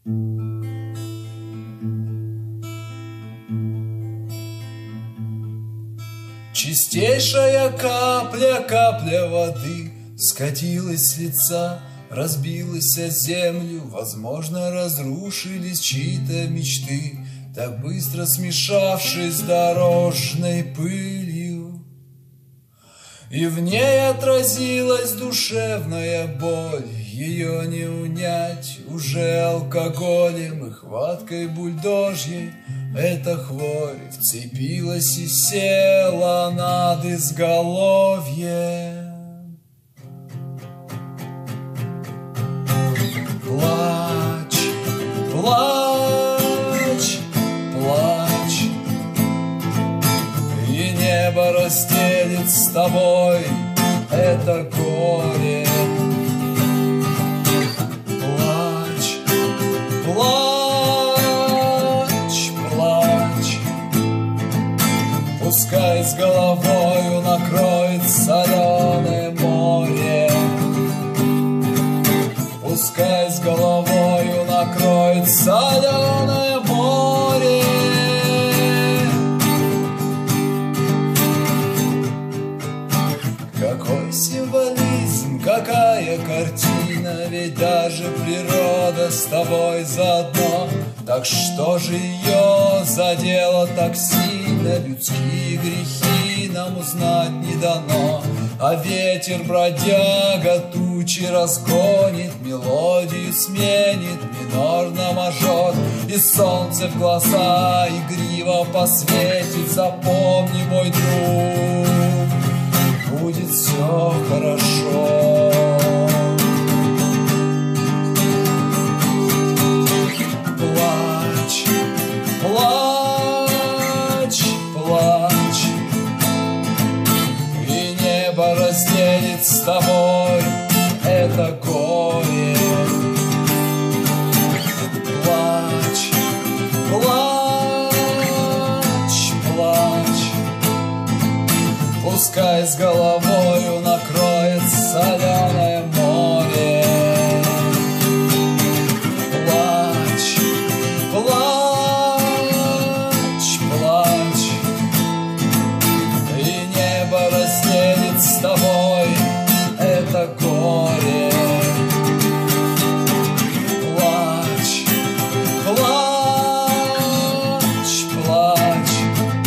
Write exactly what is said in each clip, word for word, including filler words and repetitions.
Чистейшая капля, капля воды скатилась с лица, разбилась о землю, возможно, разрушились чьи-то мечты, так быстро смешавшись с дорожной пылью. И в ней отразилась душевная боль, ее не унять уже алкоголем и хваткой бульдожьей. Эта хворь вцепилась и села над изголовьем. Плачь, плачь, плачь, и небо разделит с тобой это горе. Плачь, плачь, плачь, пускай с головою накроет соленое море. Пускай с головою накроет соленое море. Какой символизм, какая картина, ведь даже природа с тобой заодно. Так что же ее задело так сильно? Людские грехи нам узнать не дано, а ветер бродяга тучи разгонит, мелодию сменит минор на мажор, и солнце в глаза игриво посветит. Запомни, мой друг, будет все хорошо. Плачь, плачь, плачь, и небо разделит с тобой это горе. Плачь, плачь, плачь, пускай с головою накроет соленое море. Плачь, плачь, плачь, и небо разделит с тобой это горе. Плачь, плачь, плачь,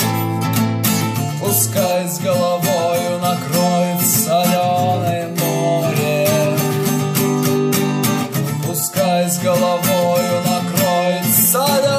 пускай с головою накроет соленое море. Пускай с головою накроет соленое море.